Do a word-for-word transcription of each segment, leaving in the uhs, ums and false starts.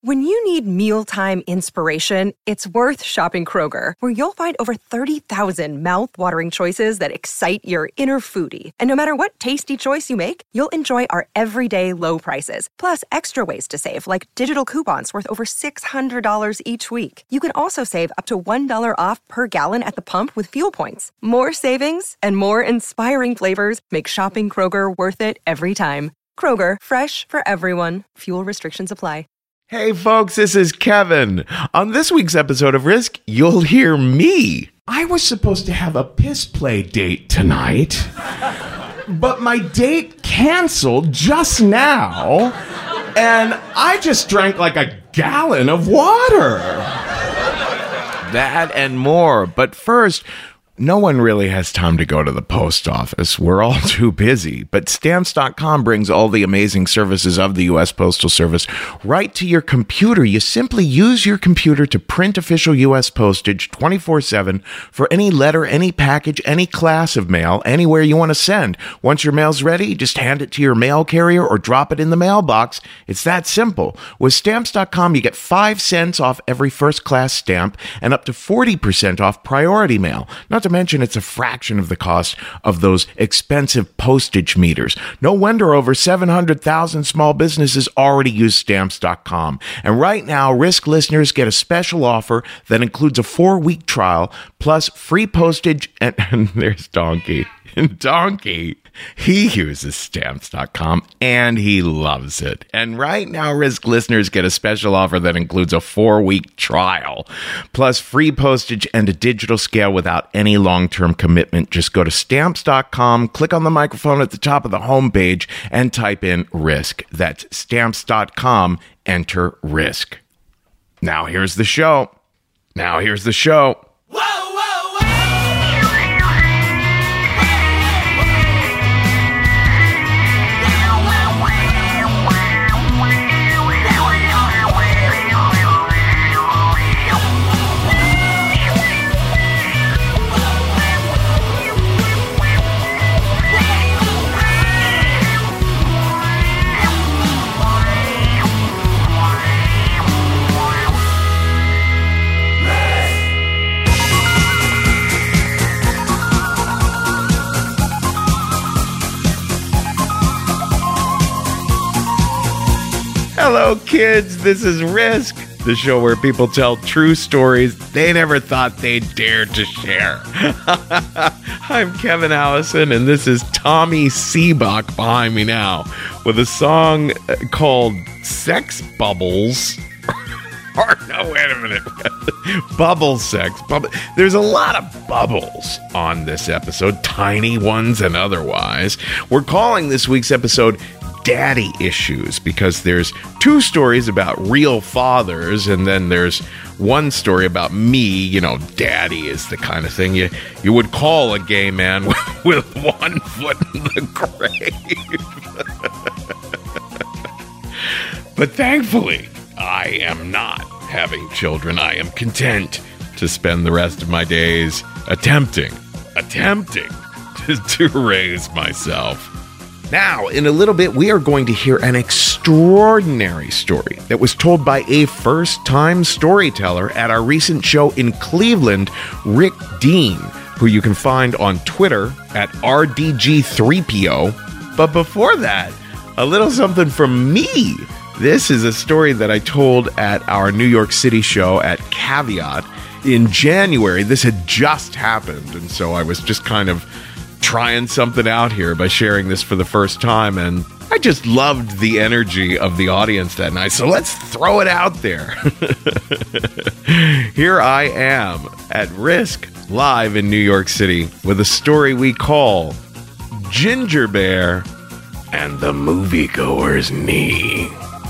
When you need mealtime inspiration, it's worth shopping Kroger, where you'll find over thirty thousand mouth-watering choices that excite your inner foodie. And no matter what tasty choice you make, you'll enjoy our everyday low prices, plus extra ways to save, like digital coupons worth over six hundred dollars each week. You can also save up to one dollar off per gallon at the pump with fuel points. More savings and more inspiring flavors make shopping Kroger worth it every time. Kroger, fresh for everyone. Fuel restrictions apply. Hey folks, this is Kevin. On this week's episode of Risk, you'll hear me. I was supposed to have a piss play date tonight, but my date canceled just now, and I just drank like a gallon of water. That and more, but first, no one really has time to go to the post office. We're all too busy. But Stamps dot com brings all the amazing services of the U S Postal Service right to your computer. You simply use your computer to print official U S postage twenty-four seven for any letter, any package, any class of mail, anywhere you want to send. Once your mail's ready, just hand it to your mail carrier or drop it in the mailbox. It's that simple. With Stamps dot com, you get five cents off every first-class stamp and up to forty percent off priority mail. Not to mention it's a fraction of the cost of those expensive postage meters. No wonder over seven hundred thousand small businesses already use Stamps dot com. And right now, Risk listeners get a special offer that includes a four-week trial plus free postage and, and there's Donkey. Donkey, he uses Stamps dot com and he loves it. And right now, Risk listeners get a special offer that includes a four-week trial, plus free postage and a digital scale without any long-term commitment. Just go to Stamps dot com, click on the microphone at the top of the homepage, and type in Risk. That's Stamps dot com, enter Risk. Now here's the show. Now here's the show. Hello, kids. This is Risk, the show where people tell true stories they never thought they'd dare to share. I'm Kevin Allison, and this is Tommy Seebach behind me now with a song called Sex Bubbles. Or, no, wait a minute. Bubble sex. Bubble. There's a lot of bubbles on this episode, tiny ones and otherwise. We're calling this week's episode Daddy Issues because there's two stories about real fathers, and then there's one story about me. You know, daddy is the kind of thing you, you would call a gay man with, with one foot in the grave. But thankfully, I am not having children. I am content to spend the rest of my days attempting, attempting to, to raise myself. Now, in a little bit, we are going to hear an extraordinary story that was told by a first-time storyteller at our recent show in Cleveland, Rick Dean, who you can find on Twitter at R D G three P O. But before that, a little something from me. This is a story that I told at our New York City show at Caveat in January. This had just happened, and so I was just kind of trying something out here by sharing this for the first time, and I just loved the energy of the audience that night, so let's throw it out there. Here I am at Risk, live in New York City, with a story we call Ginger Bear and the Moviegoer's Knee.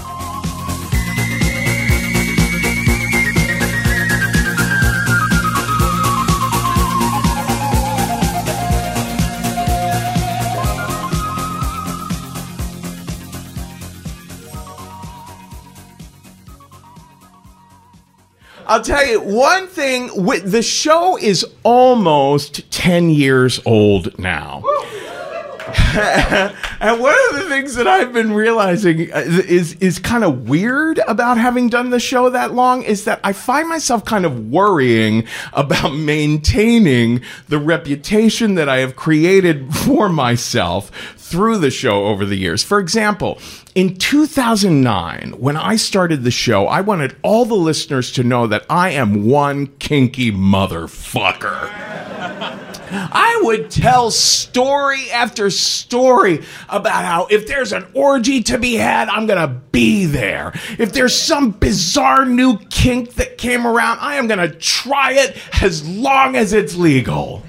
I'll tell you one thing, the show is almost ten years old now. And one of the things that I've been realizing is is kind of weird about having done the show that long is that I find myself kind of worrying about maintaining the reputation that I have created for myself through the show over the years. For example, in two thousand nine, when I started the show, I wanted all the listeners to know that I am one kinky motherfucker. I would tell story after story about how if there's an orgy to be had, I'm going to be there. If there's some bizarre new kink that came around, I am going to try it as long as it's legal.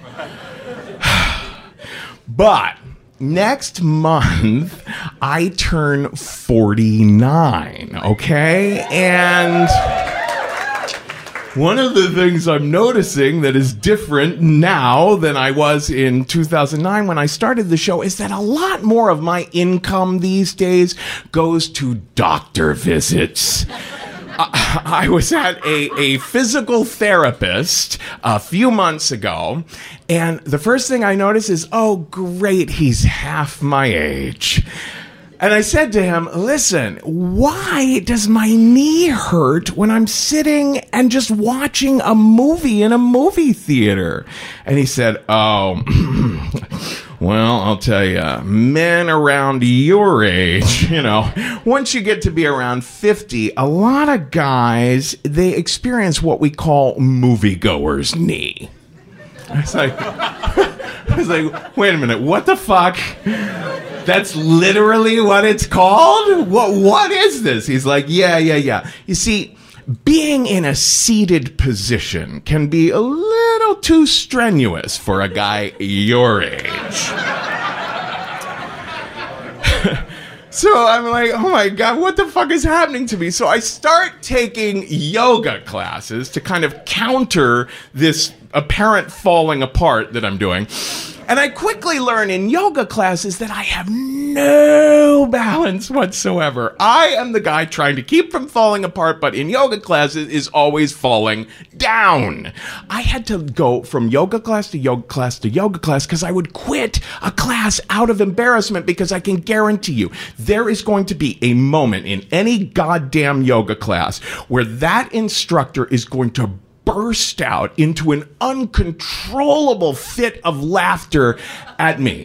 But next month, I turn forty-nine, okay? And one of the things I'm noticing that is different now than I was in two thousand nine when I started the show is that a lot more of my income these days goes to doctor visits. I, I was at a, a physical therapist a few months ago, and the first thing I noticed is, oh, great, he's half my age. And I said to him, listen, why does my knee hurt when I'm sitting and just watching a movie in a movie theater? And he said, oh, well, I'll tell you, men around your age, you know, once you get to be around fifty, a lot of guys, they experience what we call moviegoer's knee. I was like, I was like, wait a minute, what the fuck? That's literally what it's called? What What is this? He's like, yeah, yeah, yeah. You see, being in a seated position can be a little too strenuous for a guy your age. So I'm like, oh my God, what the fuck is happening to me? So I start taking yoga classes to kind of counter this apparent falling apart that I'm doing. And I quickly learn in yoga classes that I have no balance whatsoever. I am the guy trying to keep from falling apart, but in yoga classes is always falling down. I had to go from yoga class to yoga class to yoga class because I would quit a class out of embarrassment, because I can guarantee you there is going to be a moment in any goddamn yoga class where that instructor is going to burst out into an uncontrollable fit of laughter at me.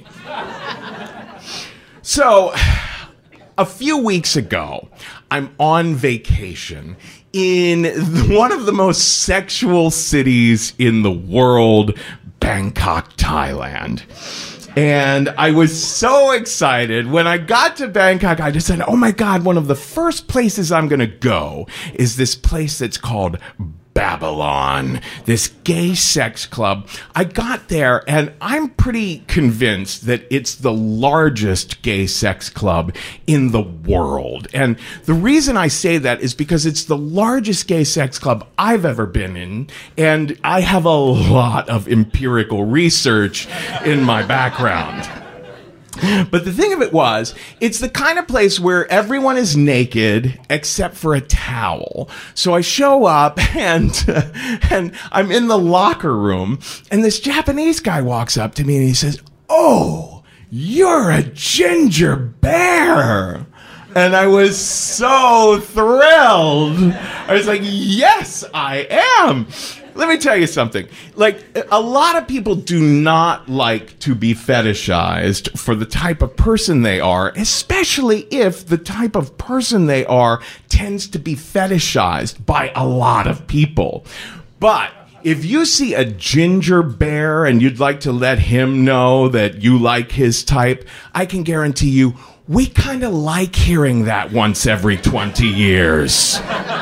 So, a few weeks ago, I'm on vacation in one of the most sexual cities in the world, Bangkok, Thailand. And I was so excited. When I got to Bangkok, I just said, oh my God, one of the first places I'm going to go is this place that's called Babylon, this gay sex club. I got there and I'm pretty convinced that it's the largest gay sex club in the world. And the reason I say that is because it's the largest gay sex club I've ever been in, and I have a lot of empirical research in my background. But the thing of it was, it's the kind of place where everyone is naked except for a towel. So I show up and uh, and I'm in the locker room, and this Japanese guy walks up to me and he says, "Oh, you're a ginger bear." And I was so thrilled. I was like, yes, I am. Let me tell you something. Like, a lot of people do not like to be fetishized for the type of person they are, especially if the type of person they are tends to be fetishized by a lot of people. But if you see a ginger bear and you'd like to let him know that you like his type, I can guarantee you, we kind of like hearing that once every twenty years.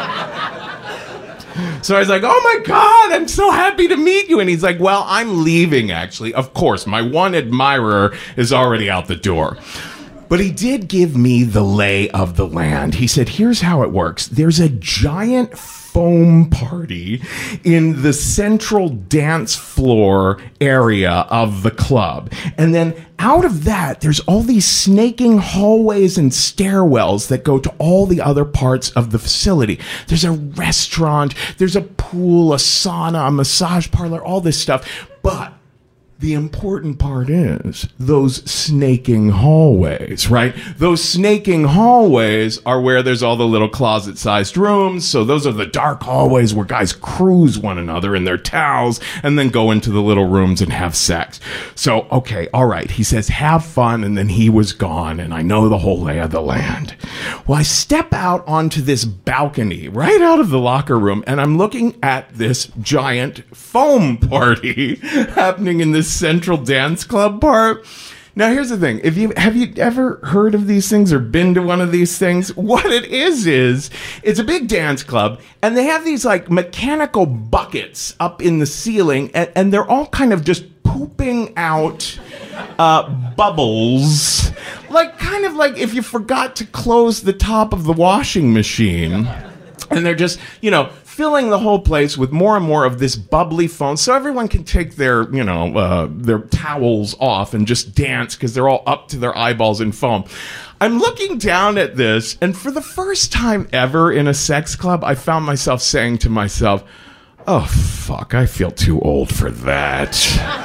So I was like, oh my God, I'm so happy to meet you. And he's like, well, I'm leaving, actually. Of course, my one admirer is already out the door. But he did give me the lay of the land. He said, here's how it works. There's a giant foam party in the central dance floor area of the club. And then out of that, there's all these snaking hallways and stairwells that go to all the other parts of the facility. There's a restaurant, there's a pool, a sauna, a massage parlor, all this stuff. But the important part is those snaking hallways, right? Those snaking hallways are where there's all the little closet-sized rooms. So those are the dark hallways where guys cruise one another in their towels and then go into the little rooms and have sex. So, okay, all right. He says, have fun. And then he was gone. And I know the whole lay of the land. Well, I step out onto this balcony right out of the locker room, and I'm looking at this giant foam party happening in this central dance club part. Now, here's the thing. If you have you ever heard of these things or been to one of these things? What it is is it's a big dance club, and they have these like mechanical buckets up in the ceiling, and, and they're all kind of just pooping out uh, bubbles, like kind of like if you forgot to close the top of the washing machine, and they're just, you know, filling the whole place with more and more of this bubbly foam, so everyone can take their, you know, uh, their towels off and just dance because they're all up to their eyeballs in foam. I'm looking down at this, and for the first time ever in a sex club, I found myself saying to myself, oh, fuck, I feel too old for that.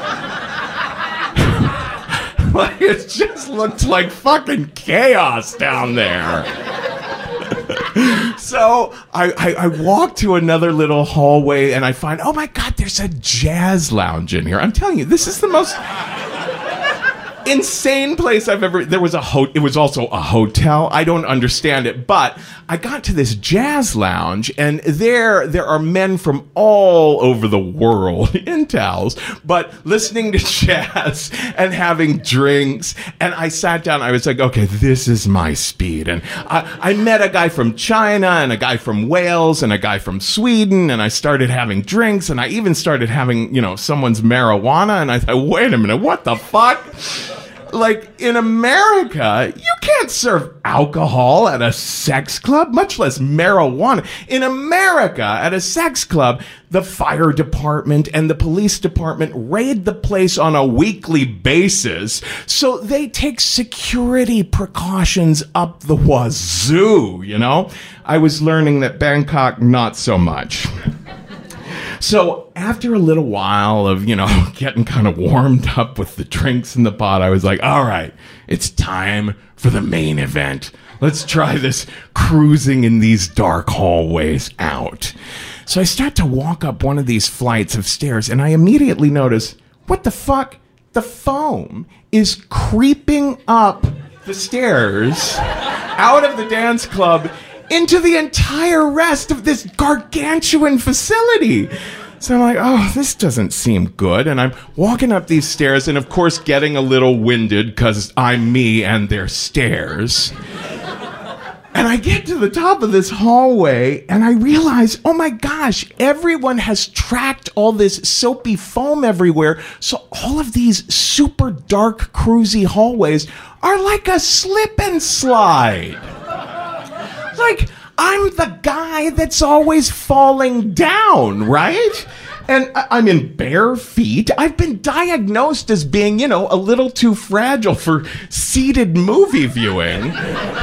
Like, it just looked like fucking chaos down there. So I, I, I walk to another little hallway and I find, oh my God, there's a jazz lounge in here. I'm telling you, this is the most insane place I've ever. There was a ho- it was also a hotel. I don't understand it, but I got to this jazz lounge, and there there are men from all over the world in towels, but listening to jazz and having drinks. And I sat down. I was like, okay, this is my speed. And I, I met a guy from China and a guy from Wales and a guy from Sweden, and I started having drinks, and I even started having, you know, someone's marijuana. And I thought, wait a minute, what the fuck? Like, in America, you can't serve alcohol at a sex club, much less marijuana. In America, at a sex club, the fire department and the police department raid the place on a weekly basis, so they take security precautions up the wazoo, you know? I was learning that Bangkok, not so much. So after a little while of, you know, getting kind of warmed up with the drinks in the pot, I was like, all right, it's time for the main event. Let's try this cruising in these dark hallways out. So I start to walk up one of these flights of stairs, and I immediately notice, what the fuck? The foam is creeping up the stairs out of the dance club into the entire rest of this gargantuan facility. So I'm like, oh, this doesn't seem good. And I'm walking up these stairs and, of course, getting a little winded because I'm me and they're stairs. And I get to the top of this hallway and I realize, oh my gosh, everyone has tracked all this soapy foam everywhere. So all of these super dark, cruisy hallways are like a slip and slide. Like, I'm the guy that's always falling down, right? And I'm in bare feet. I've been diagnosed as being, you know, a little too fragile for seated movie viewing.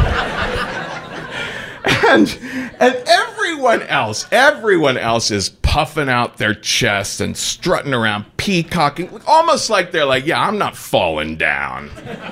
And and everyone else, everyone else is puffing out their chests and strutting around, peacocking, almost like they're like, yeah, I'm not falling down.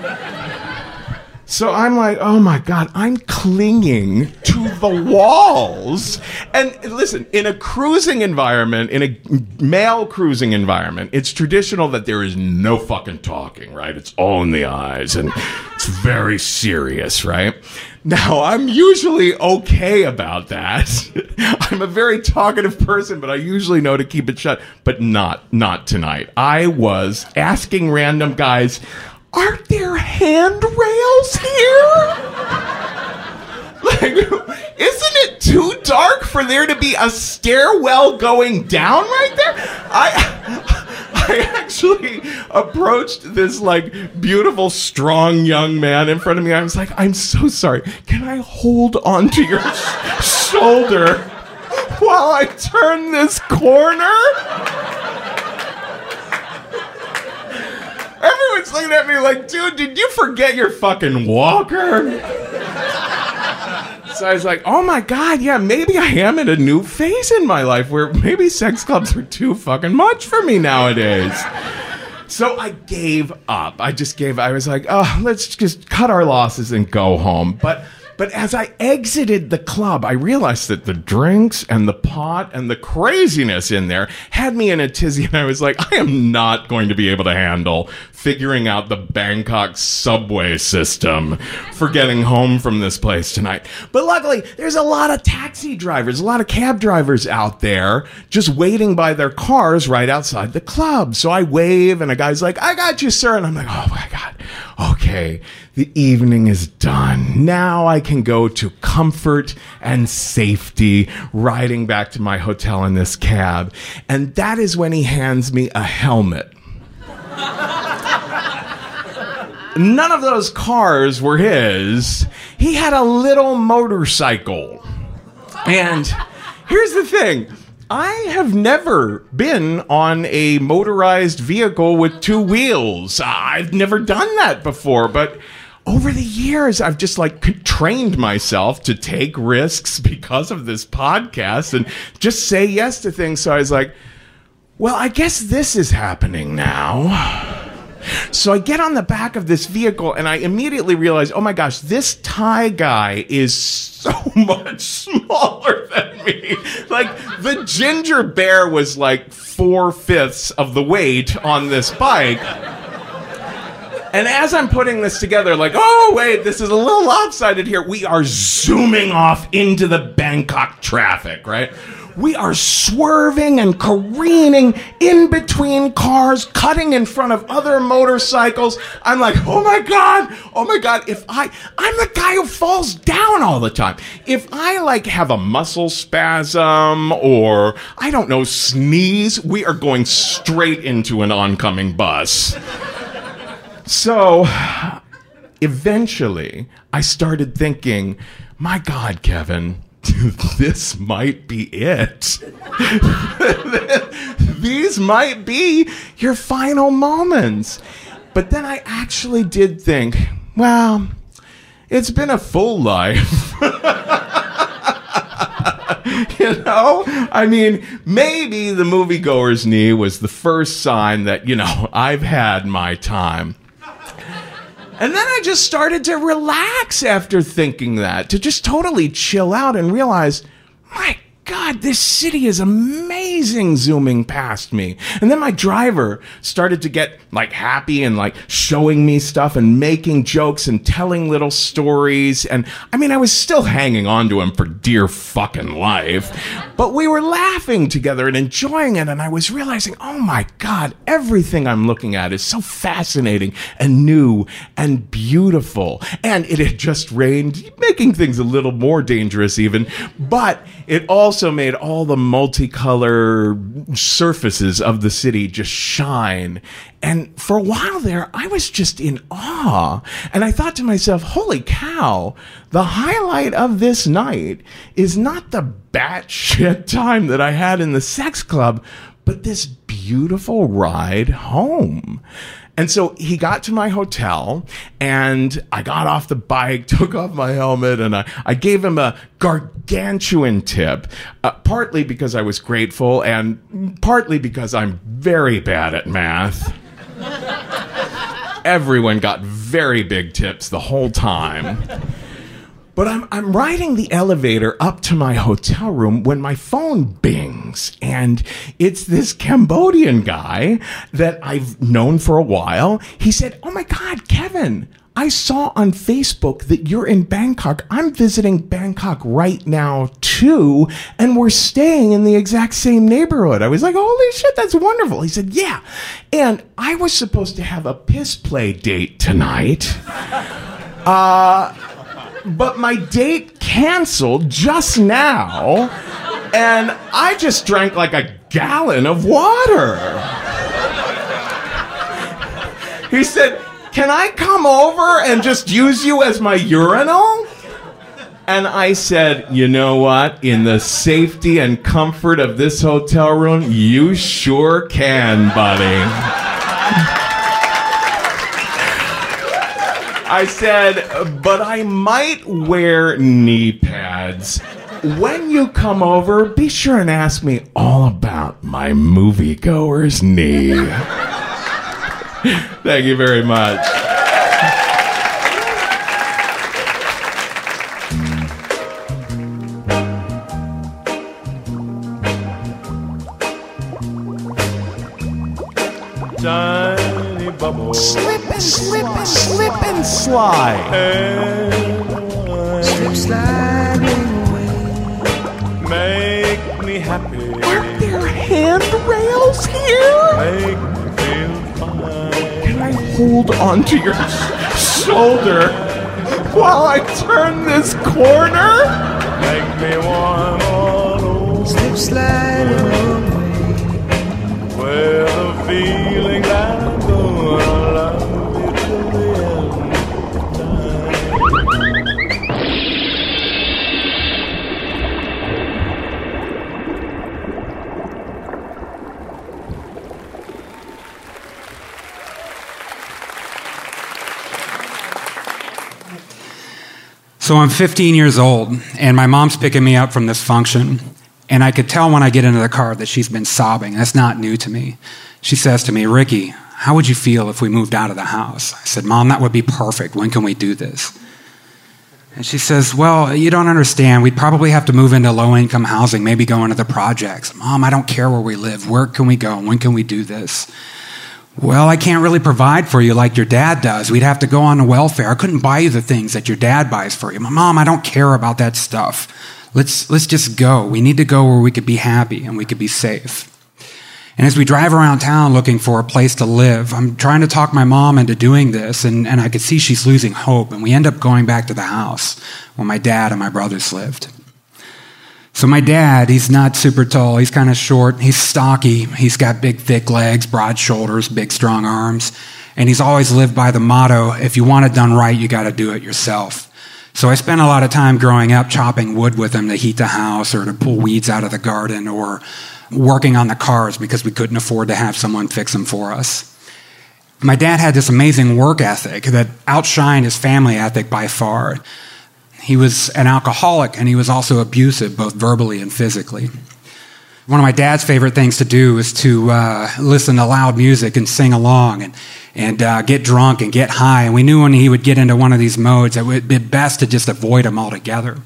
So I'm like, oh my God, I'm clinging to the walls. And listen, in a cruising environment, in a male cruising environment, it's traditional that there is no fucking talking, right? It's all in the eyes and it's very serious, right? Now, I'm usually okay about that. I'm a very talkative person, but I usually know to keep it shut, but not, not tonight. I was asking random guys, are there handrails here? Like, isn't it too dark for there to be a stairwell going down right there? I, I actually approached this, like, beautiful, strong young man in front of me. I was like, I'm so sorry. Can I hold onto your sh- shoulder while I turn this corner? Everyone's looking at me like, dude, did you forget your fucking walker? So I was like, oh my God, yeah, maybe I am in a new phase in my life where maybe sex clubs are too fucking much for me nowadays. So I gave up. I just gave I was like, oh, let's just cut our losses and go home. But but as I exited the club, I realized that the drinks and the pot and the craziness in there had me in a tizzy. And I was like, I am not going to be able to handle figuring out the Bangkok subway system for getting home from this place tonight. But luckily, there's a lot of taxi drivers, a lot of cab drivers out there just waiting by their cars right outside the club. So I wave and a guy's like, I got you, sir. And I'm like, oh my God. Okay, the evening is done. Now I can go to comfort and safety, riding back to my hotel in this cab. And that is when he hands me a helmet. None of those cars were his. He had a little motorcycle. And here's the thing. I have never been on a motorized vehicle with two wheels. I've never done that before, but over the years, I've just like trained myself to take risks because of this podcast and just say yes to things. So I was like, well, I guess this is happening now. So I get on the back of this vehicle and I immediately realize, oh my gosh, this Thai guy is so much smaller than me. Like the ginger bear was like four-fifths of the weight on this bike. And as I'm putting this together, like, oh, wait, this is a little lopsided here. We are zooming off into the Bangkok traffic, right? We are swerving and careening in between cars, cutting in front of other motorcycles. I'm like, oh my God, oh my God, if I, I'm the guy who falls down all the time. If I like have a muscle spasm or, I don't know, sneeze, we are going straight into an oncoming bus. So, eventually, I started thinking, my God, Kevin, this might be it. These might be your final moments. But then I actually did think, well, it's been a full life. You know? I mean, maybe the moviegoer's knee was the first sign that, you know, I've had my time. And then I just started to relax after thinking that, to just totally chill out and realize, my God, this city is amazing zooming past me. And then my driver started to get like happy and like showing me stuff and making jokes and telling little stories. And I mean, I was still hanging on to him for dear fucking life, but we were laughing together and enjoying it. And I was realizing, oh my God, everything I'm looking at is so fascinating and new and beautiful. And it had just rained, making things a little more dangerous even, but it also made all the multicolor surfaces of the city just shine. And for a while there, I was just in awe. And I thought to myself, holy cow, the highlight of this night is not the batshit time that I had in the sex club, but this beautiful ride home. And so he got to my hotel, and I got off the bike, took off my helmet, and I, I gave him a gargantuan tip, uh, partly because I was grateful, and partly because I'm very bad at math. Everyone got very big tips the whole time. But I'm I'm riding the elevator up to my hotel room when my phone bings, and it's this Cambodian guy that I've known for a while. He said, oh my God, Kevin, I saw on Facebook that you're in Bangkok. I'm visiting Bangkok right now too, and we're staying in the exact same neighborhood. I was like, holy shit, that's wonderful. He said, yeah. And I was supposed to have a piss play date tonight. Uh... But my date canceled just now, and I just drank like a gallon of water. He said, can I come over and just use you as my urinal? And I said, you know what? In the safety and comfort of this hotel room, you sure can, buddy. I said, but I might wear knee pads. When you come over, be sure and ask me all about my moviegoer's knee. Thank you very much. Tiny bubble, Slip and slip and slip and slide. slip sliding away. Make me happy. Are there handrails here? Make me feel fine. Can I hold onto your shoulder while I turn this corner? Make me warm all over. Slip sliding away. With a feeling that I'm gonna love you till the end of time. So I'm fifteen years old, and my mom's picking me up from this function. And I could tell when I get into the car that she's been sobbing. That's not new to me. She says to me, Ricky, how would you feel if we moved out of the house? I said, Mom, that would be perfect. When can we do this? And she says, well, you don't understand. We'd probably have to move into low-income housing, maybe go into the projects. Mom, I don't care where we live. Where can we go? When can we do this? Well, I can't really provide for you like your dad does. We'd have to go on the welfare. I couldn't buy you the things that your dad buys for you. Mom, I don't care about that stuff. Let's let's just go. We need to go where we could be happy and we could be safe. And as we drive around town looking for a place to live, I'm trying to talk my mom into doing this, and, and I could see she's losing hope, and we end up going back to the house where my dad and my brothers lived. So my dad, he's not super tall. He's kind of short. He's stocky. He's got big, thick legs, broad shoulders, big, strong arms. And he's always lived by the motto, if you want it done right, you got to do it yourself. So I spent a lot of time growing up chopping wood with him to heat the house or to pull weeds out of the garden or working on the cars because we couldn't afford to have someone fix them for us. My dad had this amazing work ethic that outshined his family ethic by far. He was an alcoholic, and he was also abusive, both verbally and physically. One of my dad's favorite things to do is to uh, listen to loud music and sing along and, and uh, get drunk and get high. And we knew when he would get into one of these modes, it would be best to just avoid him altogether.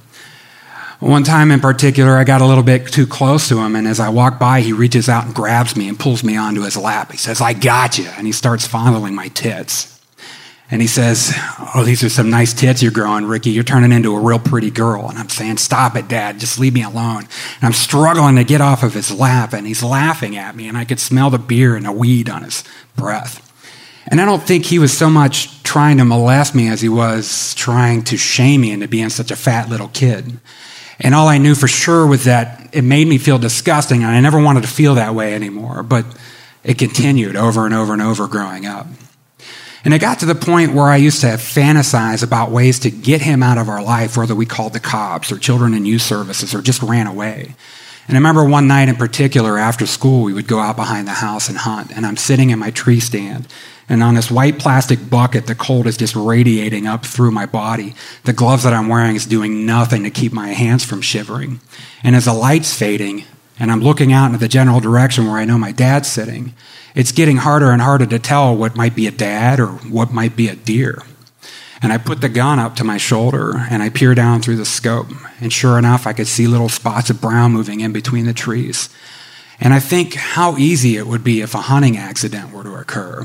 One time in particular, I got a little bit too close to him, and as I walk by, he reaches out and grabs me and pulls me onto his lap. He says, I got you, and he starts fondling my tits. And he says, oh, these are some nice tits you're growing, Ricky. You're turning into a real pretty girl. And I'm saying, stop it, Dad. Just leave me alone. And I'm struggling to get off of his lap, and he's laughing at me, and I could smell the beer and the weed on his breath. And I don't think he was so much trying to molest me as he was trying to shame me into being such a fat little kid. And all I knew for sure was that it made me feel disgusting, and I never wanted to feel that way anymore. But it continued over and over and over growing up. And it got to the point where I used to fantasize about ways to get him out of our life, whether we called the cops or children and youth services or just ran away. And I remember one night in particular after school, we would go out behind the house and hunt. And I'm sitting in my tree stand. And on this white plastic bucket, the cold is just radiating up through my body. The gloves that I'm wearing is doing nothing to keep my hands from shivering. And as the light's fading, and I'm looking out into the general direction where I know my dad's sitting, it's getting harder and harder to tell what might be a dad or what might be a deer. And I put the gun up to my shoulder, and I peer down through the scope. And sure enough, I could see little spots of brown moving in between the trees. And I think how easy it would be if a hunting accident were to occur.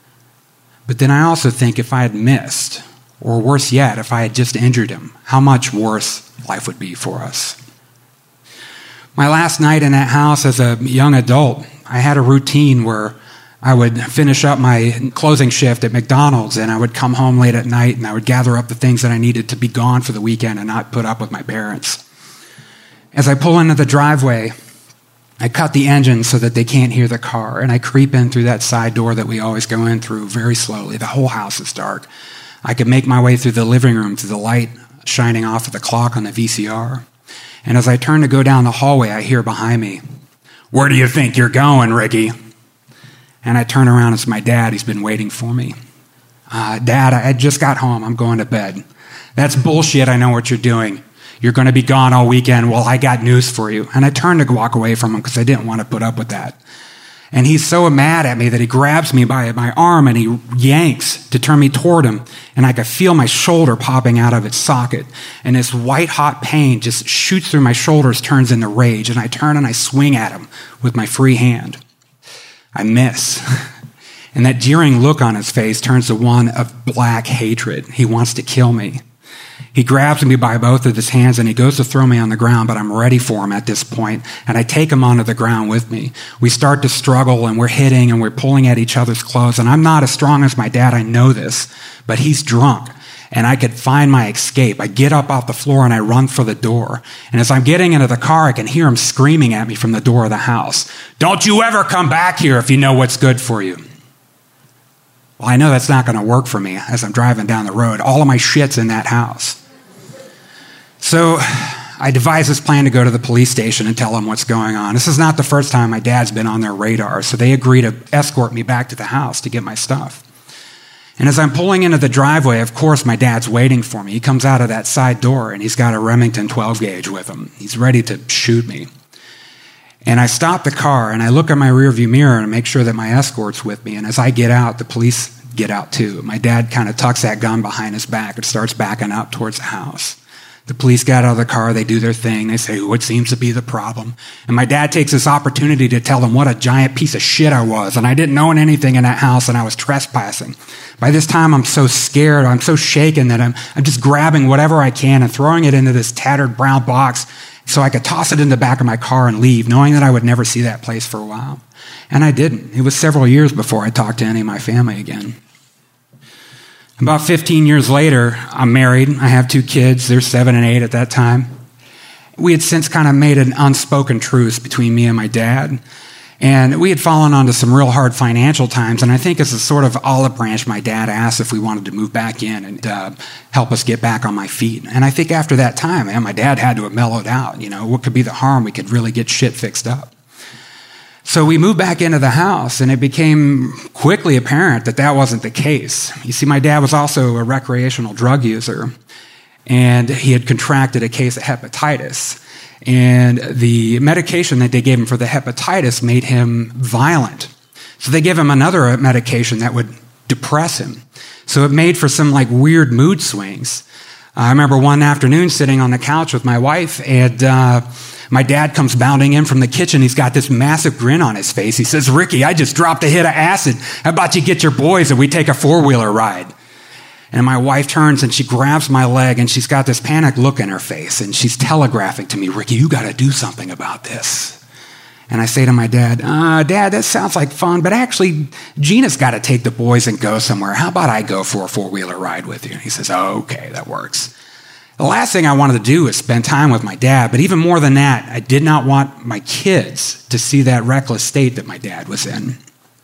But then I also think if I had missed, or worse yet, if I had just injured him, how much worse life would be for us. My last night in that house as a young adult, I had a routine where I would finish up my closing shift at McDonald's, and I would come home late at night, and I would gather up the things that I needed to be gone for the weekend and not put up with my parents. As I pull into the driveway, I cut the engine so that they can't hear the car, and I creep in through that side door that we always go in through very slowly. The whole house is dark. I could make my way through the living room to the light shining off of the clock on the V C R. And as I turn to go down the hallway, I hear behind me, "Where do you think you're going, Ricky?" And I turn around, it's my dad. He's been waiting for me. Uh, Dad, I just got home. I'm going to bed. That's bullshit. I know what you're doing. You're going to be gone all weekend. Well, I got news for you. And I turned to walk away from him because I didn't want to put up with that. And he's so mad at me that he grabs me by my arm and he yanks to turn me toward him. And I could feel my shoulder popping out of its socket. And this white hot pain just shoots through my shoulders, turns into rage. And I turn and I swing at him with my free hand. I miss. And that jeering look on his face turns to one of black hatred. He wants to kill me. He grabs me by both of his hands and he goes to throw me on the ground, but I'm ready for him at this point, and I take him onto the ground with me. We start to struggle and we're hitting and we're pulling at each other's clothes, and I'm not as strong as my dad, I know this, but he's drunk, and I could find my escape. I get up off the floor and I run for the door, and as I'm getting into the car, I can hear him screaming at me from the door of the house. "Don't you ever come back here if you know what's good for you." Well, I know that's not going to work for me as I'm driving down the road. All of my shit's in that house. So I devise this plan to go to the police station and tell them what's going on. This is not the first time my dad's been on their radar, so they agree to escort me back to the house to get my stuff. And as I'm pulling into the driveway, of course, my dad's waiting for me. He comes out of that side door, and he's got a Remington twelve gauge with him. He's ready to shoot me. And I stop the car, and I look in my rearview mirror and make sure that my escort's with me. And as I get out, the police get out too. My dad kind of tucks that gun behind his back and starts backing up towards the house. The police get out of the car, they do their thing, they say, "What seems to be the problem?" And my dad takes this opportunity to tell them what a giant piece of shit I was, and I didn't know anything in that house, and I was trespassing. By this time, I'm so scared, I'm so shaken that I'm, I'm just grabbing whatever I can and throwing it into this tattered brown box so I could toss it in the back of my car and leave, knowing that I would never see that place for a while. And I didn't. It was several years before I talked to any of my family again. About fifteen years later, I'm married. I have two kids. They're seven and eight at that time. We had since kind of made an unspoken truce between me and my dad. And we had fallen onto some real hard financial times. And I think as a sort of olive branch, my dad asked if we wanted to move back in and uh, help us get back on my feet. And I think after that time, man, my dad had to have mellowed out. You know, what could be the harm? We could really get shit fixed up. So we moved back into the house, and it became quickly apparent that that wasn't the case. You see, my dad was also a recreational drug user, and he had contracted a case of hepatitis. And the medication that they gave him for the hepatitis made him violent. So they gave him another medication that would depress him. So it made for some like weird mood swings. I remember one afternoon sitting on the couch with my wife, and uh, my dad comes bounding in from the kitchen. He's got this massive grin on his face. He says, "Ricky, I just dropped a hit of acid. How about you get your boys and we take a four-wheeler ride?" And my wife turns and she grabs my leg, and she's got this panicked look in her face, and she's telegraphing to me, "Ricky, you got to do something about this." And I say to my dad, uh, Dad, that sounds like fun, but actually, Gina's got to take the boys and go somewhere. How about I go for a four-wheeler ride with you? And he says, "Oh, okay, that works." The last thing I wanted to do was spend time with my dad, but even more than that, I did not want my kids to see that reckless state that my dad was in.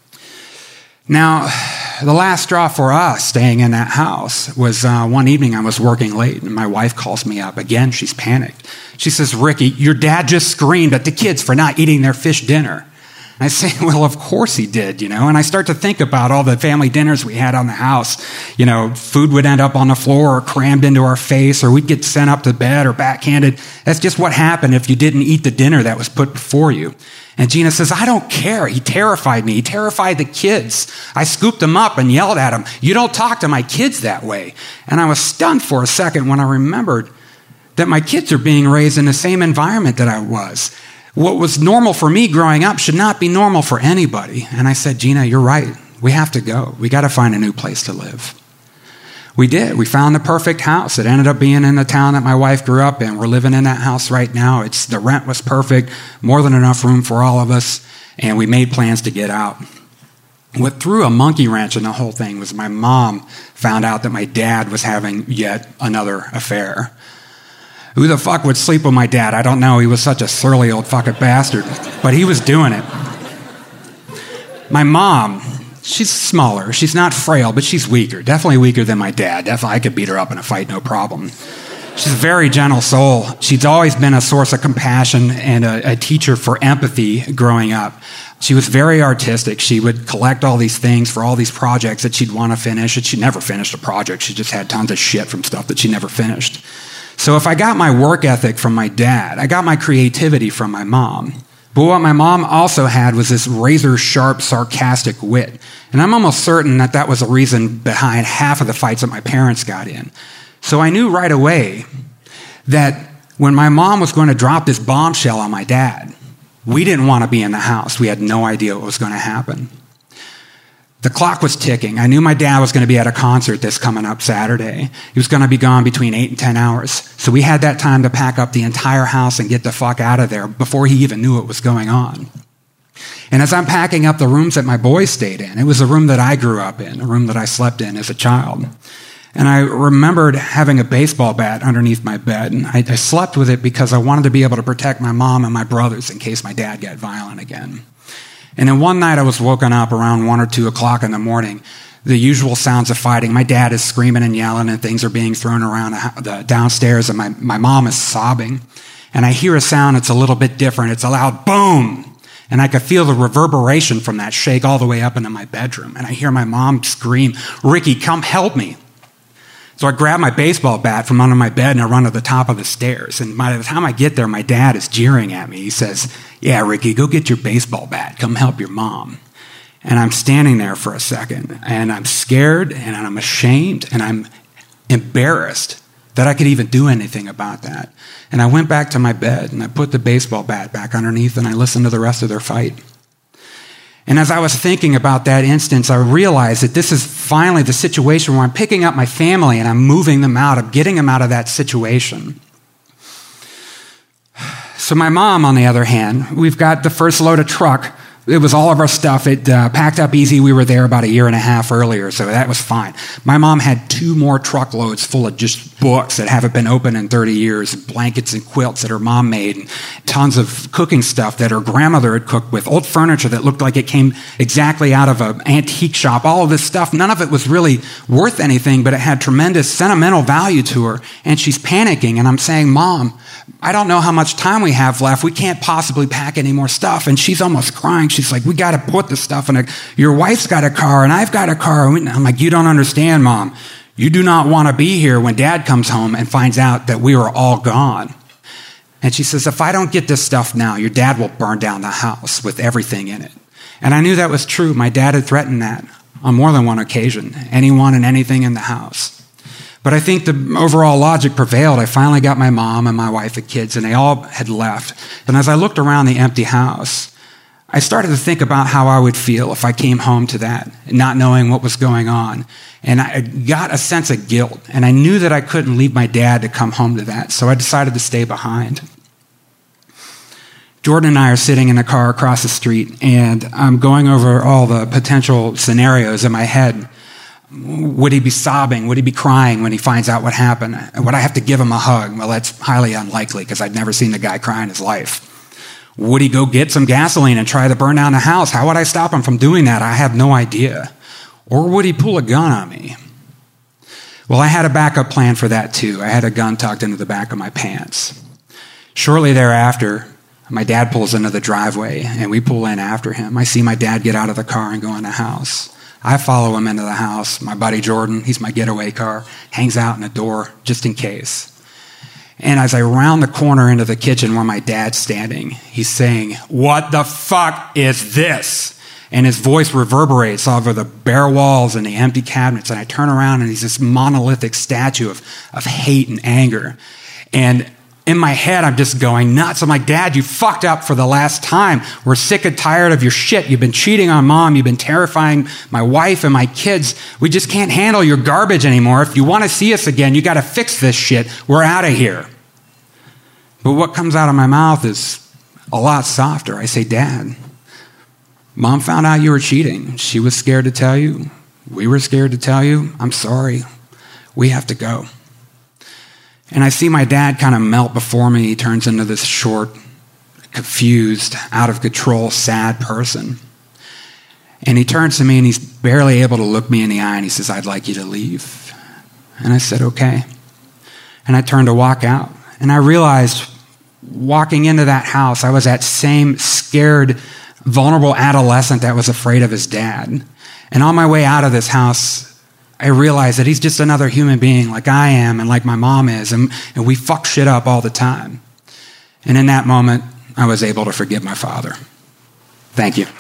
Now, the last straw for us staying in that house was uh, one evening I was working late, and my wife calls me up. Again, she's panicked. She says, "Ricky, your dad just screamed at the kids for not eating their fish dinner." And I say, "Well, of course he did, you know." And I start to think about all the family dinners we had on the house. You know, food would end up on the floor or crammed into our face, or we'd get sent up to bed or backhanded. That's just what happened if you didn't eat the dinner that was put before you. And Gina says, "I don't care. He terrified me. He terrified the kids. I scooped them up and yelled at them. You don't talk to my kids that way." And I was stunned for a second when I remembered that my kids are being raised in the same environment that I was. What was normal for me growing up should not be normal for anybody. And I said, "Gina, you're right. We have to go. We got to find a new place to live." We did. We found the perfect house. It ended up being in the town that my wife grew up in. We're living in that house right now. It's the rent was perfect, more than enough room for all of us, and we made plans to get out. What threw a monkey wrench in the whole thing was my mom found out that my dad was having yet another affair. Who the fuck would sleep with my dad? I don't know. He was such a surly old fucking bastard, but he was doing it. My mom, she's smaller. She's not frail, but she's weaker. Definitely weaker than my dad. Definitely, I could beat her up in a fight, no problem. She's a very gentle soul. She's always been a source of compassion and a, a teacher for empathy growing up. She was very artistic. She would collect all these things for all these projects that she'd want to finish, and she never finished a project. She just had tons of shit from stuff that she never finished. So if I got my work ethic from my dad, I got my creativity from my mom, But what my mom also had was this razor-sharp, sarcastic wit. And I'm almost certain that that was the reason behind half of the fights that my parents got in. So I knew right away that when my mom was going to drop this bombshell on my dad, we didn't want to be in the house. We had no idea what was going to happen. The clock was ticking. I knew my dad was going to be at a concert this coming up Saturday. He was going to be gone between eight and ten hours. So we had that time to pack up the entire house and get the fuck out of there before he even knew what was going on. And as I'm packing up the rooms that my boys stayed in, it was a room that I grew up in, a room that I slept in as a child. And I remembered having a baseball bat underneath my bed, and I, I slept with it because I wanted to be able to protect my mom and my brothers in case my dad got violent again. And then one night I was woken up around one or two o'clock in the morning. The usual sounds of fighting. My dad is screaming and yelling, and things are being thrown around the downstairs, and my, my mom is sobbing. And I hear a sound that's a little bit different. It's a loud boom. And I could feel the reverberation from that shake all the way up into my bedroom. And I hear my mom scream, "Ricky, come help me." So I grab my baseball bat from under my bed and I run to the top of the stairs. And by the time I get there, my dad is jeering at me. He says, "Yeah, Ricky, go get your baseball bat. Come help your mom." And I'm standing there for a second, and I'm scared, and I'm ashamed, and I'm embarrassed that I could even do anything about that. And I went back to my bed, and I put the baseball bat back underneath, and I listened to the rest of their fight. And as I was thinking about that instance, I realized that this is finally the situation where I'm picking up my family and I'm moving them out, I'm getting them out of that situation. So my mom, on the other hand, we've got the first load of truck. It was all of our stuff. It uh, packed up easy. We were there about a year and a half earlier, so that was fine. My mom had two more truckloads full of just books that haven't been opened in thirty years, blankets and quilts that her mom made, and tons of cooking stuff that her grandmother had cooked with, old furniture that looked like it came exactly out of an antique shop, all of this stuff. None of it was really worth anything, but it had tremendous sentimental value to her, and she's panicking, and I'm saying, "Mom, I don't know how much time we have left. We can't possibly pack any more stuff." And she's almost crying. She's like, "We got to put the stuff in a, your wife's got a car and I've got a car." I'm like, "You don't understand, Mom. You do not want to be here when Dad comes home and finds out that we are all gone." And she says, "If I don't get this stuff now, your dad will burn down the house with everything in it." And I knew that was true. My dad had threatened that on more than one occasion, anyone and anything in the house. But I think the overall logic prevailed. I finally got my mom and my wife and kids, and they all had left. And as I looked around the empty house, I started to think about how I would feel if I came home to that, not knowing what was going on. And I got a sense of guilt, and I knew that I couldn't leave my dad to come home to that, so I decided to stay behind. Jordan and I are sitting in a car across the street, and I'm going over all the potential scenarios in my head. Would he be sobbing? Would he be crying when he finds out what happened? Would I have to give him a hug? Well, that's highly unlikely because I'd never seen the guy cry in his life. Would he go get some gasoline and try to burn down the house? How would I stop him from doing that? I have no idea. Or would he pull a gun on me? Well, I had a backup plan for that too. I had a gun tucked into the back of my pants. Shortly thereafter, my dad pulls into the driveway and we pull in after him. I see my dad get out of the car and go in the house. I follow him into the house. My buddy Jordan, he's my getaway car, hangs out in the door just in case. And as I round the corner into the kitchen where my dad's standing, he's saying, "What the fuck is this?" And his voice reverberates over the bare walls and the empty cabinets. And I turn around and he's this monolithic statue of, of hate and anger. And in my head, I'm just going nuts. I'm like, "Dad, you fucked up for the last time. We're sick and tired of your shit. You've been cheating on Mom. You've been terrifying my wife and my kids. We just can't handle your garbage anymore. If you want to see us again, you got to fix this shit. We're out of here." But what comes out of my mouth is a lot softer. I say, "Dad, Mom found out you were cheating. She was scared to tell you. We were scared to tell you. I'm sorry. We have to go." And I see my dad kind of melt before me. He turns into this short, confused, out of control, sad person. And he turns to me and he's barely able to look me in the eye and he says, "I'd like you to leave." And I said, "Okay." And I turned to walk out. And I realized walking into that house, I was that same scared, vulnerable adolescent that was afraid of his dad. And on my way out of this house, I realized that he's just another human being like I am and like my mom is, and, and we fuck shit up all the time. And in that moment, I was able to forgive my father. Thank you.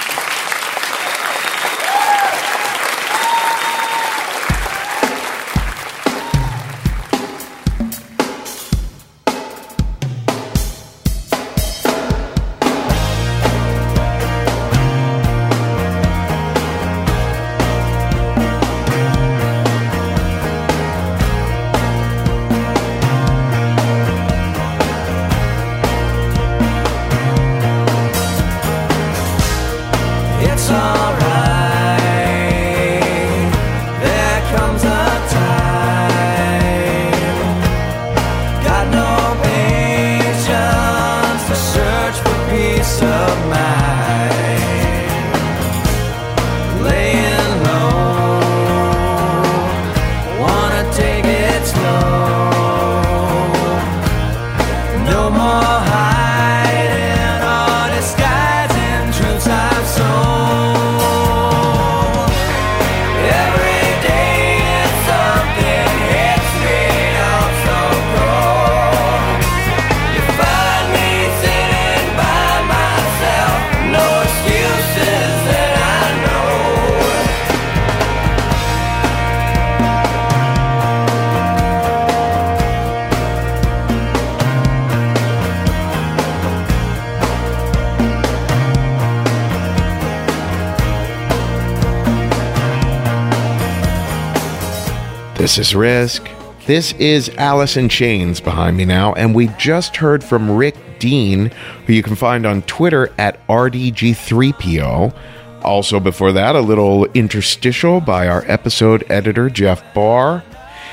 This is Risk. This is Alice in Chains behind me now, and we just heard from Rick Dean, who you can find on Twitter at R D G three P O. Also before that, a little interstitial by our episode editor, Jeff Barr.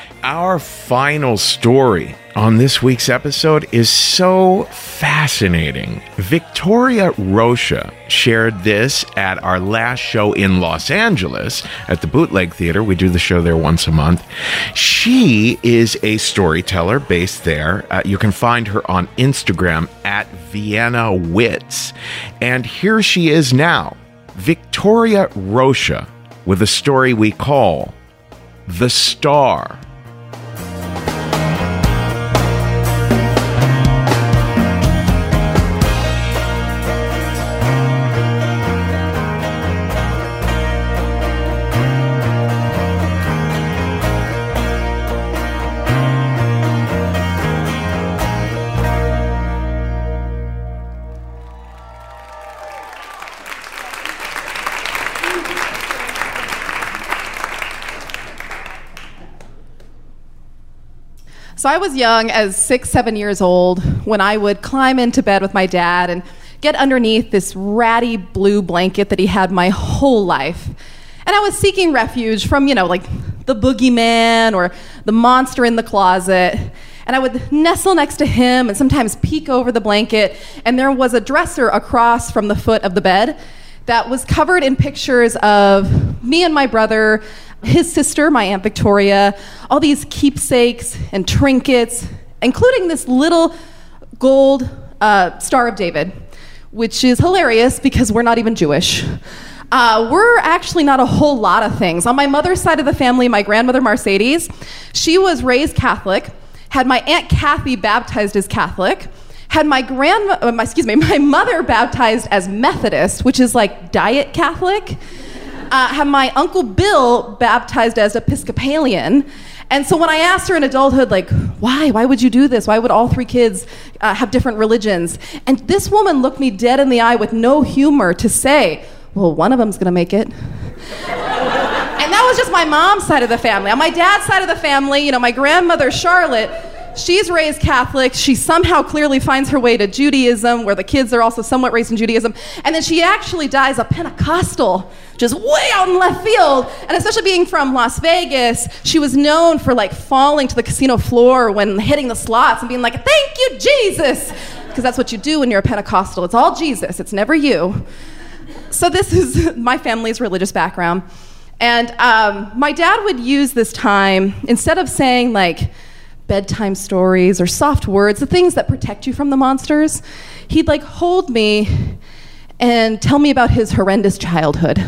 Our final story on this week's episode is so fascinating. Victoria Rocha shared this at our last show in Los Angeles at the Bootleg Theater. We do the show there once a month. She is a storyteller based there. Uh, you can find her on Instagram at Vienna Wits. And here she is now, Victoria Rocha, with a story we call The Star. So I was young, as six, seven years old, when I would climb into bed with my dad and get underneath this ratty blue blanket that he had my whole life. And I was seeking refuge from, you know, like the boogeyman or the monster in the closet. And I would nestle next to him and sometimes peek over the blanket. And there was a dresser across from the foot of the bed that was covered in pictures of me and my brother, his sister, my Aunt Victoria, all these keepsakes and trinkets, including this little gold uh, Star of David, which is hilarious because we're not even Jewish. Uh, we're actually not a whole lot of things. On my mother's side of the family, my grandmother Mercedes, she was raised Catholic, had my Aunt Kathy baptized as Catholic, had my grandma, uh, my, excuse me, my mother baptized as Methodist, which is like diet Catholic. Uh, had my Uncle Bill baptized as Episcopalian. And so when I asked her in adulthood, like, why? Why would you do this? Why would all three kids uh, have different religions? And this woman looked me dead in the eye with no humor to say, well, one of them's going to make it. And that was just my mom's side of the family. On my dad's side of the family, you know, my grandmother, Charlotte, she's raised Catholic. She somehow clearly finds her way to Judaism, where the kids are also somewhat raised in Judaism. And then she actually dies a Pentecostal, just way out in left field. And especially being from Las Vegas, she was known for like falling to the casino floor when hitting the slots and being like, thank you, Jesus. Because that's what you do when you're a Pentecostal. It's all Jesus. It's never you. So this is my family's religious background. And um, my dad would use this time, instead of saying like, bedtime stories or soft words, the things that protect you from the monsters, he'd like hold me and tell me about his horrendous childhood.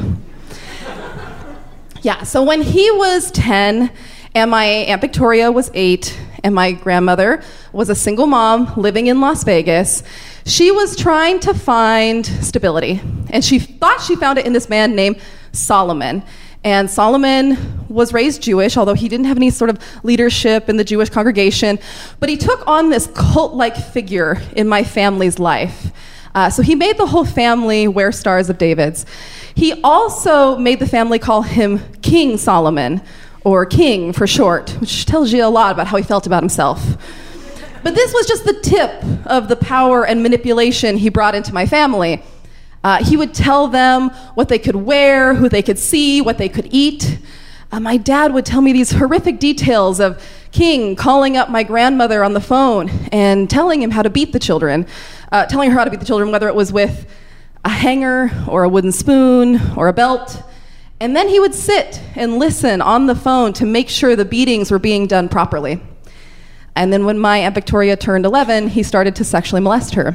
Yeah, so when he was ten and my Aunt Victoria was eight and my grandmother was a single mom living in Las Vegas, She was trying to find stability, and she thought she found it in this man named Solomon. And Solomon was raised Jewish, although he didn't have any sort of leadership in the Jewish congregation. But he took on this cult-like figure in my family's life. Uh, so he made the whole family wear Stars of David's. He also made the family call him King Solomon, or King for short, which tells you a lot about how he felt about himself. But this was just the tip of the power and manipulation he brought into my family. Uh, he would tell them what they could wear, who they could see, what they could eat. Uh, my dad would tell me these horrific details of King calling up my grandmother on the phone and telling him how to beat the children, uh, telling her how to beat the children, whether it was with a hanger or a wooden spoon or a belt. And then he would sit and listen on the phone to make sure the beatings were being done properly. And then when my Aunt Victoria turned eleven, he started to sexually molest her.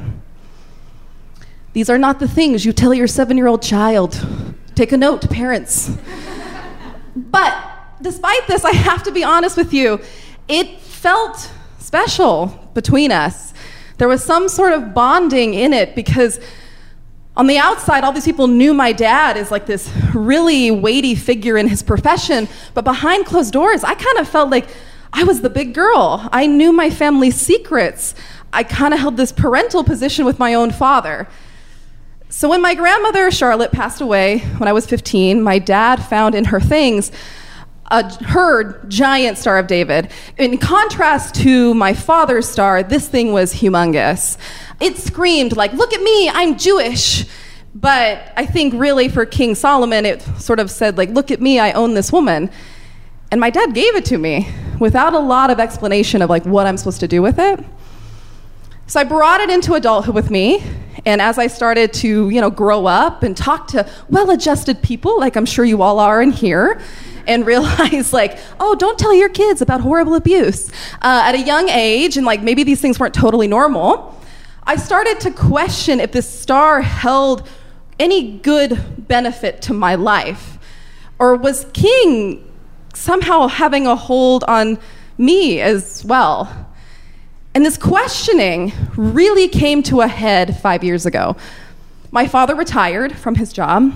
These are not the things you tell your seven-year-old child. Take a note, parents. But despite this, I have to be honest with you, it felt special between us. There was some sort of bonding in it because on the outside, all these people knew my dad as like this really weighty figure in his profession, but behind closed doors, I kind of felt like I was the big girl. I knew my family's secrets. I kind of held this parental position with my own father. So when my grandmother, Charlotte, passed away when I was fifteen, my dad found in her things a, her giant Star of David. In contrast to my father's star, this thing was humongous. It screamed like, look at me, I'm Jewish. But I think really for King Solomon, it sort of said like, look at me, I own this woman. And my dad gave it to me without a lot of explanation of like what I'm supposed to do with it. So I brought it into adulthood with me, and as I started to, you know, grow up and talk to well-adjusted people, like I'm sure you all are in here, and realize like, oh, don't tell your kids about horrible abuse. Uh, at a young age, and like maybe these things weren't totally normal, I started to question if this star held any good benefit to my life, or was King somehow having a hold on me as well? And this questioning really came to a head five years ago. My father retired from his job,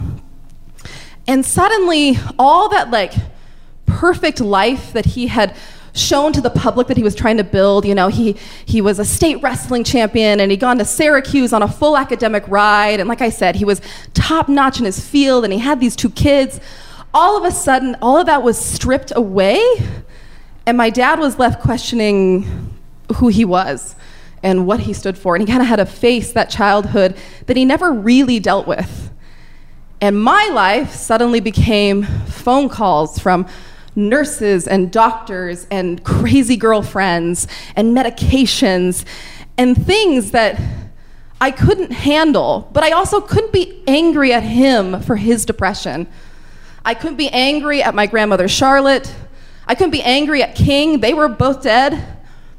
and suddenly all that like perfect life that he had shown to the public that he was trying to build, you know, he he was a state wrestling champion, and he'd gone to Syracuse on a full academic ride, and like I said, he was top-notch in his field, and he had these two kids. All of a sudden, all of that was stripped away, and my dad was left questioning who he was and what he stood for. And he kind of had to face that childhood that he never really dealt with. And my life suddenly became phone calls from nurses and doctors and crazy girlfriends and medications and things that I couldn't handle. But I also couldn't be angry at him for his depression. I couldn't be angry at my grandmother Charlotte. I couldn't be angry at King. They were both dead.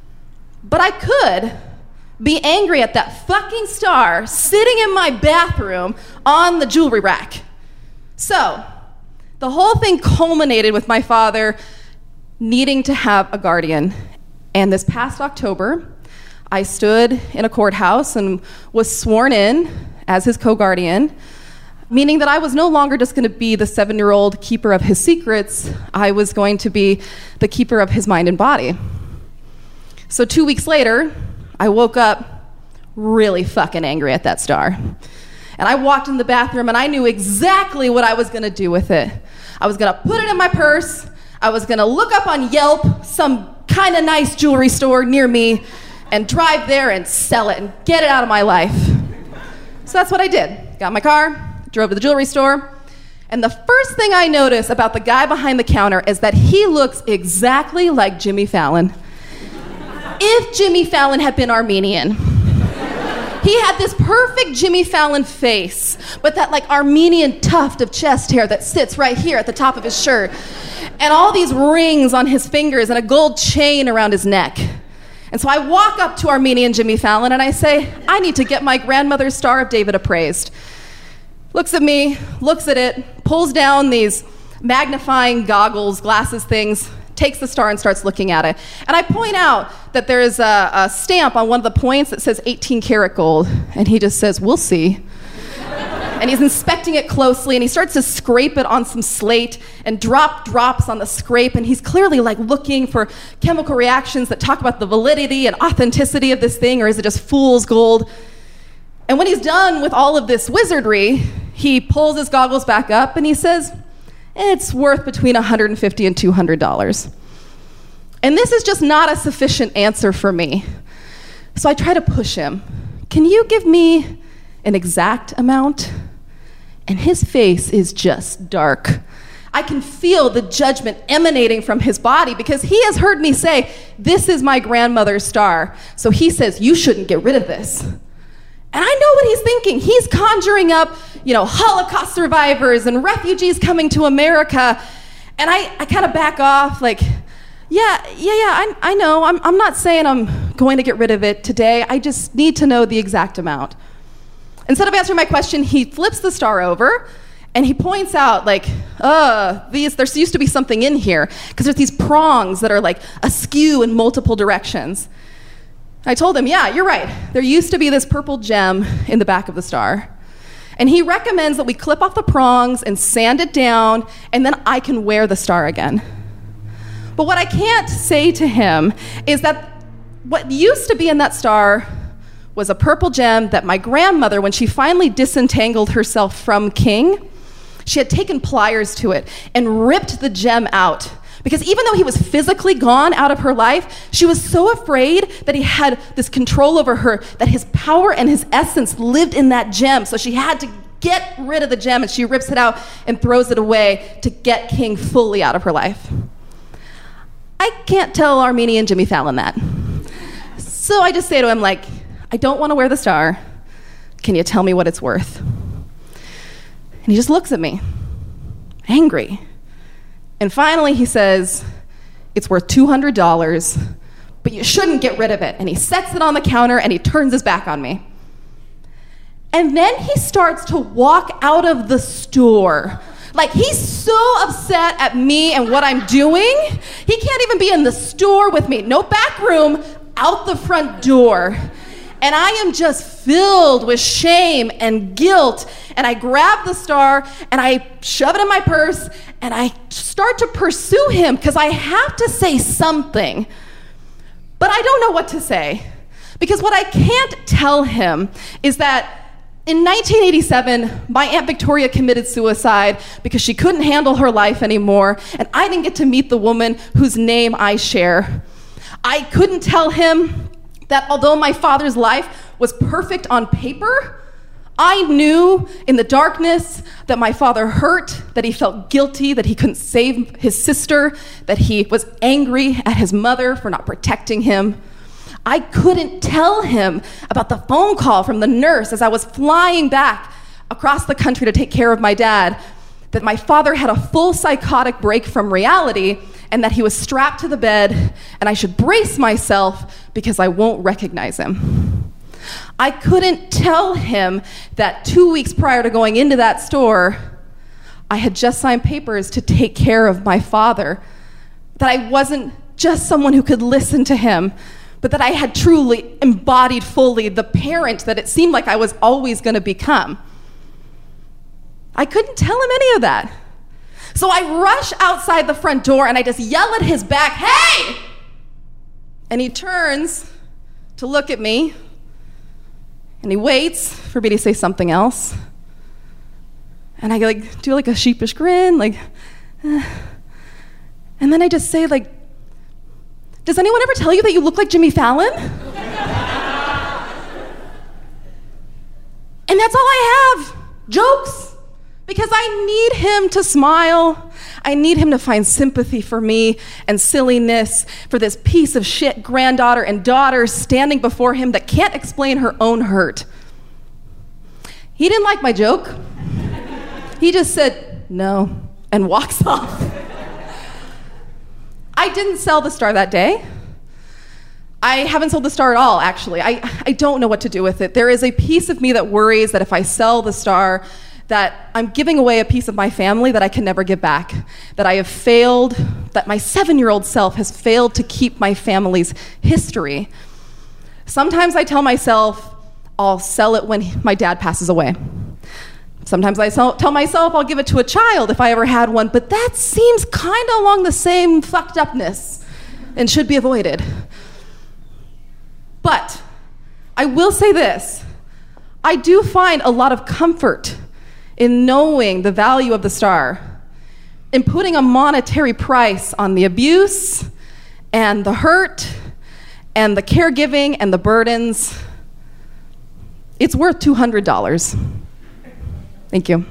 But I could be angry at that fucking star sitting in my bathroom on the jewelry rack. So, the whole thing culminated with my father needing to have a guardian. And this past October, I stood in a courthouse and was sworn in as his co-guardian, meaning that I was no longer just going to be the seven-year-old keeper of his secrets. I was going to be the keeper of his mind and body. So two weeks later, I woke up really fucking angry at that star. And I walked in the bathroom and I knew exactly what I was gonna do with it. I was gonna put it in my purse. I was gonna look up on Yelp some kind of nice jewelry store near me and drive there and sell it and get it out of my life. So that's what I did. Got in my car, drove to the jewelry store, and the first thing I noticed about the guy behind the counter is that he looks exactly like Jimmy Fallon. If Jimmy Fallon had been Armenian. He had this perfect Jimmy Fallon face, but that like Armenian tuft of chest hair that sits right here at the top of his shirt, and all these rings on his fingers and a gold chain around his neck. And so I walk up to Armenian Jimmy Fallon and I say, I need to get my grandmother's Star of David appraised. Looks at me, looks at it, pulls down these magnifying goggles, glasses things, takes the star and starts looking at it. And I point out that there's a, a stamp on one of the points that says eighteen karat gold. And he just says, we'll see. And he's inspecting it closely, and he starts to scrape it on some slate and drop drops on the scrape, and he's clearly like looking for chemical reactions that talk about the validity and authenticity of this thing, or is it just fool's gold? And when he's done with all of this wizardry, he pulls his goggles back up and he says, it's worth between one hundred fifty dollars and two hundred dollars. And this is just not a sufficient answer for me. So I try to push him. Can you give me an exact amount? And his face is just dark. I can feel the judgment emanating from his body because he has heard me say, this is my grandmother's star. So he says, you shouldn't get rid of this. And I know what he's thinking. He's conjuring up, you know, Holocaust survivors and refugees coming to America. And I, I kind of back off like, yeah, yeah, yeah, I, I know. I'm, I'm not saying I'm going to get rid of it today. I just need to know the exact amount. Instead of answering my question, he flips the star over and he points out like, uh, these, there used to be something in here because there's these prongs that are like askew in multiple directions. I told him, yeah, you're right. There used to be this purple gem in the back of the star. And he recommends that we clip off the prongs and sand it down, and then I can wear the star again. But what I can't say to him is that what used to be in that star was a purple gem that my grandmother, when she finally disentangled herself from King, she had taken pliers to it and ripped the gem out. Because even though he was physically gone out of her life, she was so afraid that he had this control over her, that his power and his essence lived in that gem. So she had to get rid of the gem, and she rips it out and throws it away to get King fully out of her life. I can't tell Armenian Jimmy Fallon that. So I just say to him, like, I don't want to wear the star. Can you tell me what it's worth? And he just looks at me, angry. And finally he says, it's worth two hundred dollars, but you shouldn't get rid of it. And he sets it on the counter and he turns his back on me. And then he starts to walk out of the store. Like, he's so upset at me and what I'm doing, he can't even be in the store with me. No back room, out the front door. And I am just filled with shame and guilt. And I grab the star and I shove it in my purse and I start to pursue him because I have to say something. But I don't know what to say. Because what I can't tell him is that in nineteen eighty-seven, my Aunt Victoria committed suicide because she couldn't handle her life anymore. And I didn't get to meet the woman whose name I share. I couldn't tell him that although my father's life was perfect on paper, I knew in the darkness that my father hurt, that he felt guilty, that he couldn't save his sister, that he was angry at his mother for not protecting him. I couldn't tell him about the phone call from the nurse as I was flying back across the country to take care of my dad, that my father had a full psychotic break from reality and that he was strapped to the bed and I should brace myself because I won't recognize him. I couldn't tell him that two weeks prior to going into that store, I had just signed papers to take care of my father, that I wasn't just someone who could listen to him, but that I had truly embodied fully the parent that it seemed like I was always going to become. I couldn't tell him any of that. So I rush outside the front door and I just yell at his back, hey! And he turns to look at me and he waits for me to say something else. And I like do like a sheepish grin, like, eh. And then I just say like, does anyone ever tell you that you look like Jimmy Fallon? And that's all I have, jokes. Because I need him to smile. I need him to find sympathy for me and silliness for this piece of shit granddaughter and daughter standing before him that can't explain her own hurt. He didn't like my joke. He just said, no, and walks off. I didn't sell the star that day. I haven't sold the star at all, actually. I, I don't know what to do with it. There is a piece of me that worries that if I sell the star, that I'm giving away a piece of my family that I can never give back, that I have failed, that my seven-year-old self has failed to keep my family's history. Sometimes I tell myself I'll sell it when my dad passes away. Sometimes I tell myself I'll give it to a child if I ever had one, but that seems kind of along the same fucked upness and should be avoided. But I will say this, I do find a lot of comfort in knowing the value of the star, in putting a monetary price on the abuse and the hurt and the caregiving and the burdens. It's worth two hundred dollars. Thank you.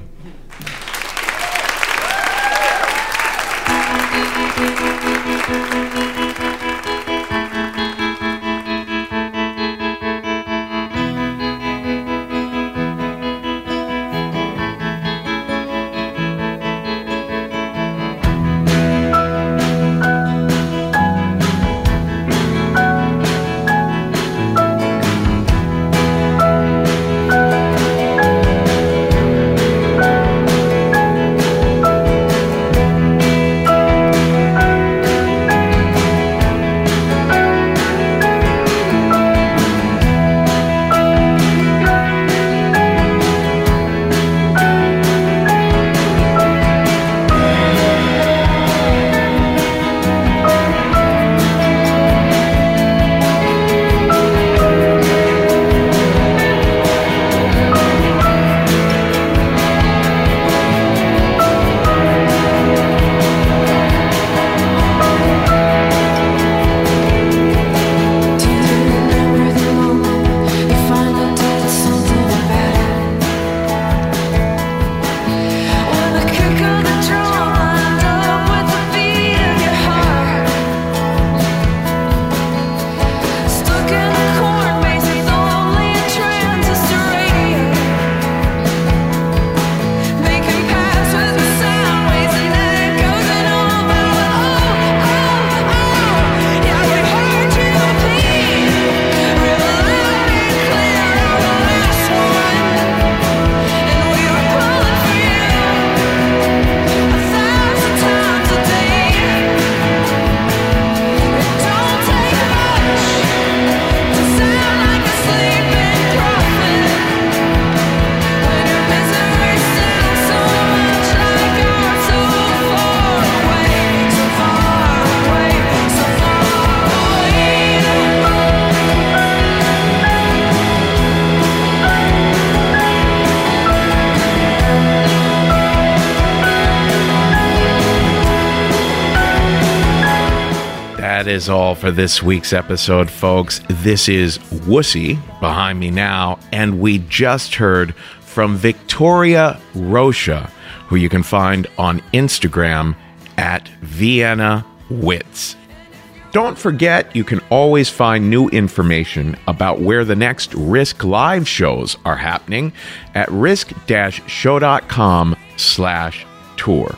That is all for this week's episode, folks. This is Wussy behind me now, and we just heard from Victoria Rocha, who you can find on Instagram at Vienna Wits. Don't forget, you can always find new information about where the next Risk Live shows are happening at risk dash show dot com slash tour.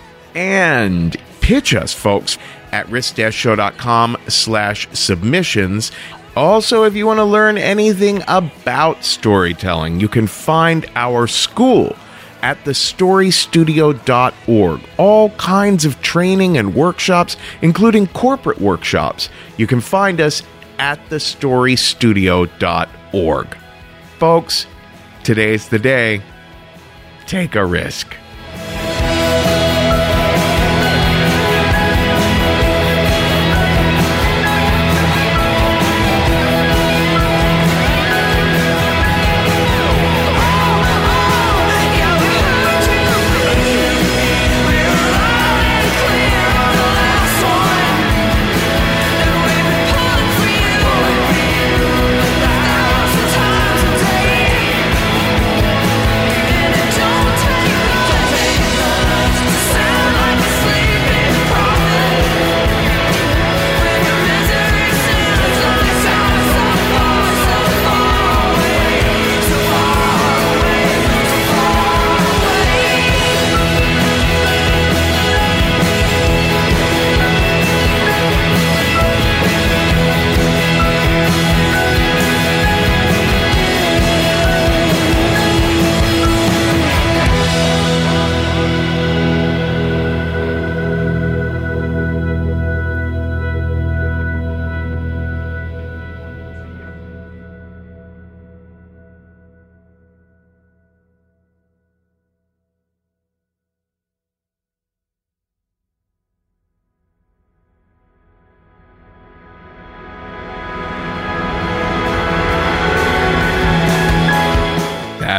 And pitch us, folks, at risk dash show dot com slash submissions. Also, if you want to learn anything about storytelling, you can find our school at the story studio dot org. All kinds of training and workshops, including corporate workshops. You can find us at the story studio dot org. Folks, today's the day. Take a risk. Don't take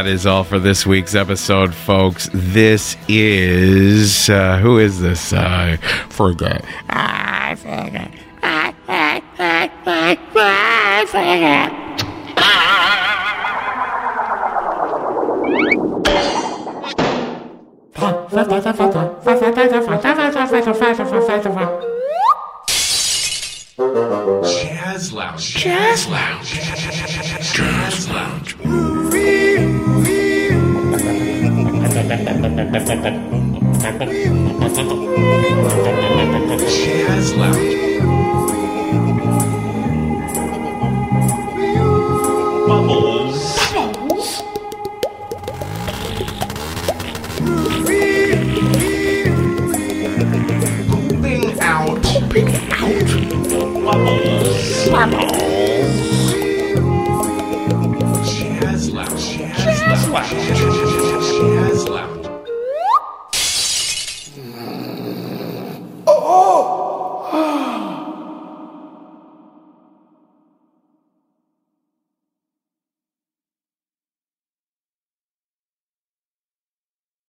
that is all for this week's episode, folks. This is uh, who is this? Uh, forget. I forget. I, I, I, I, I forget. Jazz Lounge. Jazz Lounge. Jazz Lounge. Jazz Lounge. Bubbles. Bubbles. Pooping out. Pooping out. Bubbles. Bubbles. Jazz Lounge. Jazz Lounge. Jazz Lounge.